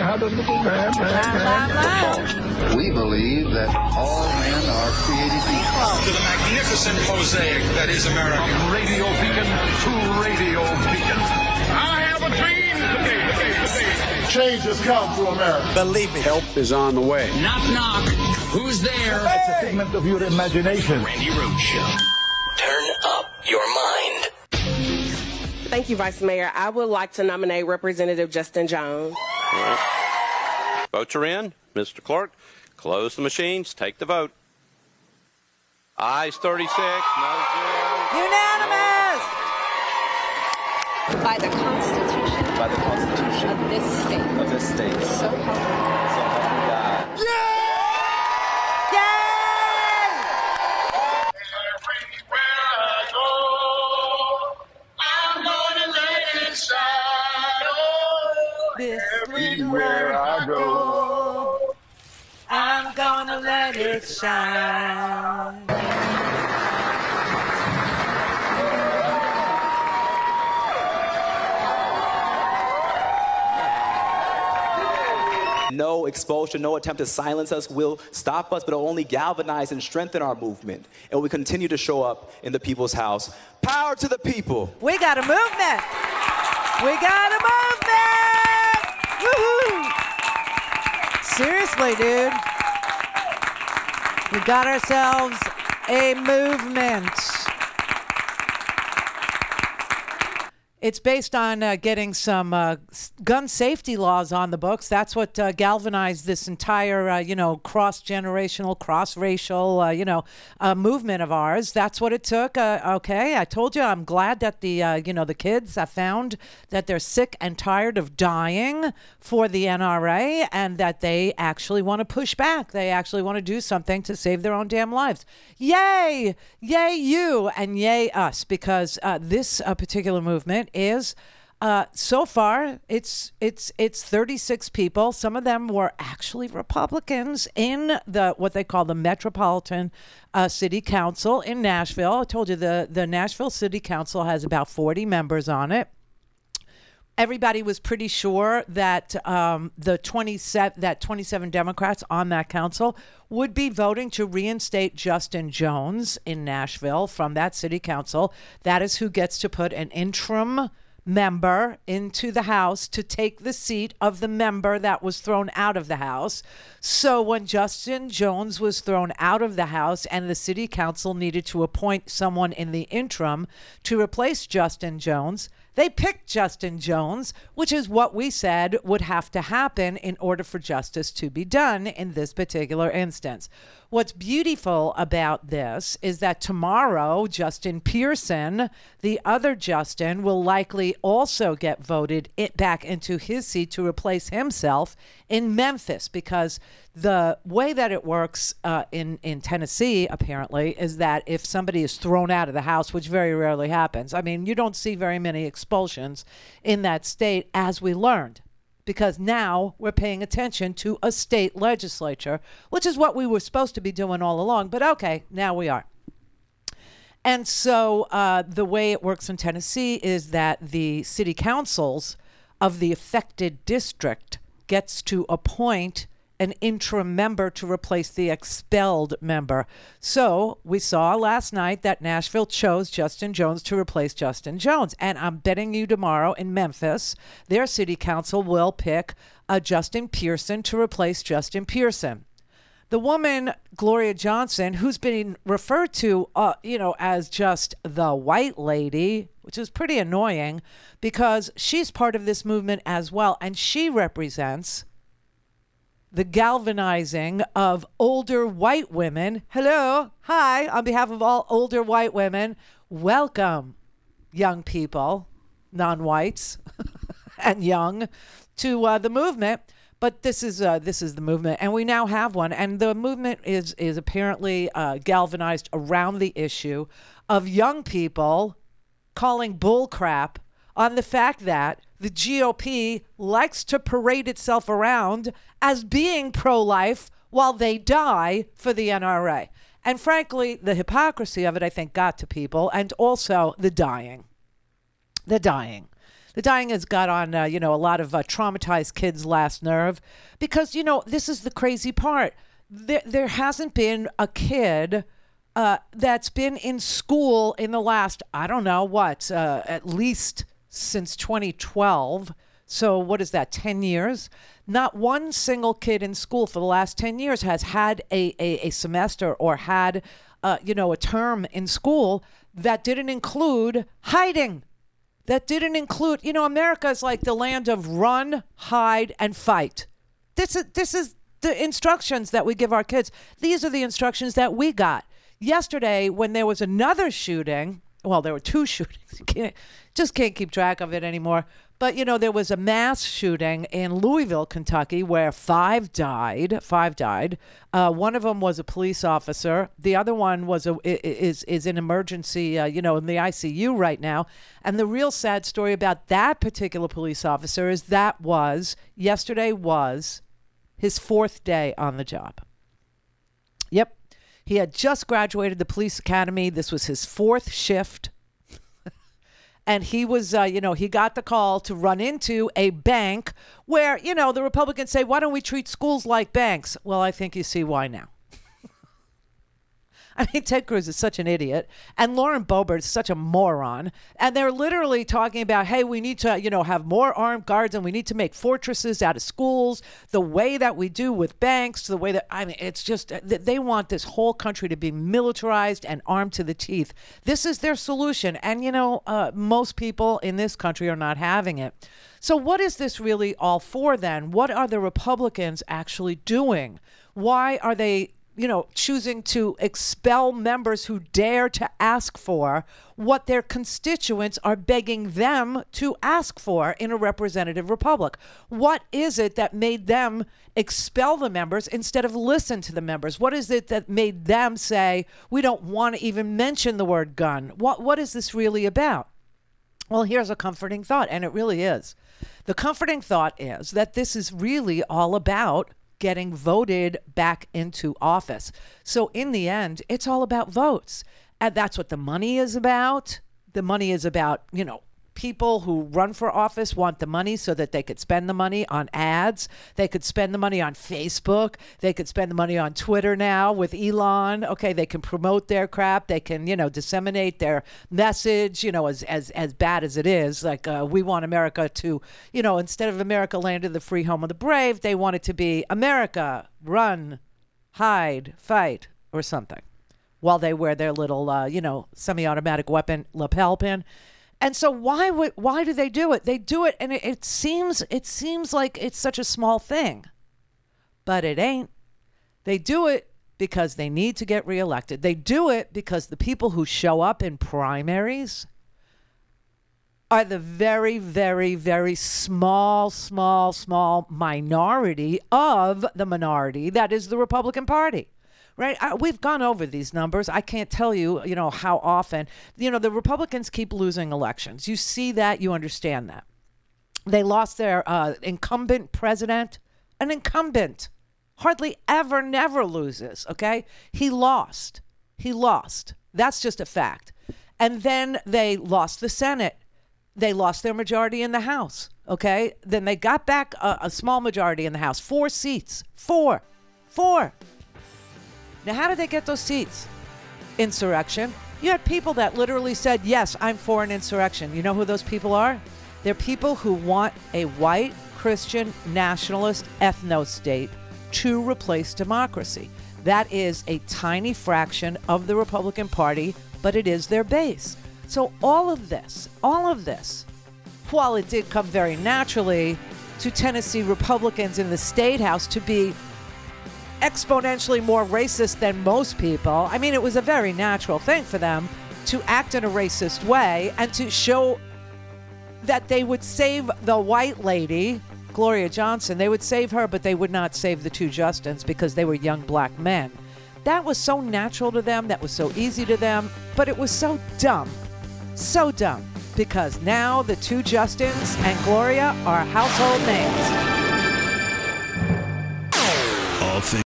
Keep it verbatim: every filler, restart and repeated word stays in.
We believe that all men are created equal. To the magnificent mosaic that is America. From radio beacon to radio beacon. I have a dream today. Change has come to America. Believe me. Help is on the way. Knock, knock. Who's there? Hey! It's a figment of your imagination. Randy Rhoads Show. Turn up your mind. Thank you, Vice Mayor. I would like to nominate Representative Justin Jones. Right. Votes are in. Mister Clerk, close the machines. Take the vote. Ayes thirty-six, no zero. Unanimous! No. By the Constitution. By the Constitution. Of this state. Of this state. So help me God. So help me God. Yeah! Everywhere I go, I'm gonna let it shine. No expulsion, no attempt to silence us will stop us, but it'll only galvanize and strengthen our movement. And we continue to show up in the people's house. Power to the people. We got a movement. We got a movement. Woohoo! Seriously, dude. We got ourselves a movement. It's based on uh, getting some uh, gun safety laws on the books. That's what uh, galvanized this entire, uh, you know, cross-generational, cross-racial, uh, you know, uh, movement of ours. That's what it took. Uh, okay, I told you, I'm glad that the, uh, you know, the kids have found that they're sick and tired of dying for the N R A and that they actually want to push back. They actually want to do something to save their own damn lives. Yay! Yay you and yay us, because uh, this uh, particular movement is uh, so far it's it's it's thirty-six people. Some of them were actually Republicans in the what they call the Metropolitan uh, City Council in Nashville. I told you the the Nashville City Council has about forty members on it. Everybody was pretty sure that um, the twenty-seven that twenty-seven Democrats on that council would be voting to reinstate Justin Jones in Nashville from that city council. That is who gets to put an interim member into the House to take the seat of the member that was thrown out of the House. So when Justin Jones was thrown out of the House and the city council needed to appoint someone in the interim to replace Justin Jones, they picked Justin Jones, which is what we said would have to happen in order for justice to be done in this particular instance. What's beautiful about this is that tomorrow, Justin Pearson, the other Justin, will likely also get voted it back into his seat to replace himself in Memphis, because the way that it works uh, in, in Tennessee, apparently, is that if somebody is thrown out of the House, which very rarely happens, I mean, you don't see very many expulsions in that state, as we learned, because now we're paying attention to a state legislature, which is what we were supposed to be doing all along. But okay, now we are. And so uh, the way it works in Tennessee is that the city councils of the affected district gets to appoint an interim member to replace the expelled member. So we saw last night that Nashville chose Justin Jones to replace Justin Jones. And I'm betting you tomorrow in Memphis, their city council will pick a Justin Pearson to replace Justin Pearson. The woman, Gloria Johnson, who's been referred to, uh, you know, as just the white lady, which is pretty annoying because she's part of this movement as well. And she represents the galvanizing of older white women. Hello. Hi. On behalf of all older white women, welcome, young people, non-whites and young, to uh, the movement. But this is uh, this is the movement, and we now have one. And the movement is is apparently uh, galvanized around the issue of young people calling bull crap on the fact that the G O P likes to parade itself around as being pro-life while they die for the N R A. And frankly, the hypocrisy of it, I think, got to people, and also the dying. The dying. The dying has got on, uh, you know, a lot of uh, traumatized kids' last nerve because, you know, this is the crazy part. There, there hasn't been a kid uh, that's been in school in the last, I don't know what, uh, at least since twenty twelve. So what is that, ten years? Not one single kid in school for the last ten years has had a, a, a semester or had, uh, you know, a term in school that didn't include hiding. That didn't include, you know, America is like the land of run, hide, and fight. This is, this is the instructions that we give our kids. These are the instructions that we got. Yesterday, when there was another shooting, well, there were two shootings. You can't, just can't keep track of it anymore. But, you know, there was a mass shooting in Louisville, Kentucky, where five died. Five died. Uh, one of them was a police officer. The other one was a, is is in emergency, uh, you know, in the I C U right now. And the real sad story about that particular police officer is that was, yesterday was his fourth day on the job. Yep. He had just graduated the police academy. This was his fourth shift. And he was, uh, you know, he got the call to run into a bank where, you know, the Republicans say, why don't we treat schools like banks? Well, I think you see why now. I mean, Ted Cruz is such an idiot, and Lauren Boebert is such a moron. And they're literally talking about, hey, we need to, you know, have more armed guards, and we need to make fortresses out of schools, the way that we do with banks, the way that, I mean, it's just, they want this whole country to be militarized and armed to the teeth. This is their solution. And, you know, uh, most people in this country are not having it. So what is this really all for then? What are the Republicans actually doing? Why are they, you know, choosing to expel members who dare to ask for what their constituents are begging them to ask for in a representative republic? What is it that made them expel the members instead of listen to the members? What is it that made them say, we don't want to even mention the word gun? What What is this really about? Well, here's a comforting thought, and it really is. The comforting thought is that this is really all about getting voted back into office. So in the end, it's all about votes. And that's what the money is about. The money is about, you know, people who run for office want the money so that they could spend the money on ads. They could spend the money on Facebook. They could spend the money on Twitter now with Elon. Okay, they can promote their crap. They can, you know, disseminate their message, you know, as as, as bad as it is. Like, uh, we want America to, you know, instead of America landed the free home of the brave, they want it to be America, run, hide, fight, or something, while they wear their little, uh, you know, semi-automatic weapon lapel pin. And so why would why do they do it? They do it, and it, it seems it seems like it's such a small thing, but it ain't. They do it because they need to get reelected. They do it because the people who show up in primaries are the very, very, very small, small, small minority of the minority that is the Republican Party. Right. I, we've gone over these numbers. I can't tell you, you know, how often, you know, the Republicans keep losing elections. You see that. You understand that. They lost their uh, incumbent president. An incumbent hardly ever, never loses. OK, he lost. He lost. That's just a fact. And then they lost the Senate. They lost their majority in the House. OK, then they got back a, a small majority in the House. Four seats. Four. Four. Now, how did they get those seats? Insurrection. You had people that literally said, yes, I'm for an insurrection. You know who those people are? They're people who want a white, Christian, nationalist ethno-state to replace democracy. That is a tiny fraction of the Republican Party, but it is their base. So all of this, all of this, while it did come very naturally to Tennessee Republicans in the State House to be exponentially more racist than most people. I mean, it was a very natural thing for them to act in a racist way and to show that they would save the white lady, Gloria Johnson. They would save her, but they would not save the two Justins because they were young black men. That was so natural to them. That was so easy to them. But it was so dumb. So dumb. Because now the two Justins and Gloria are household names.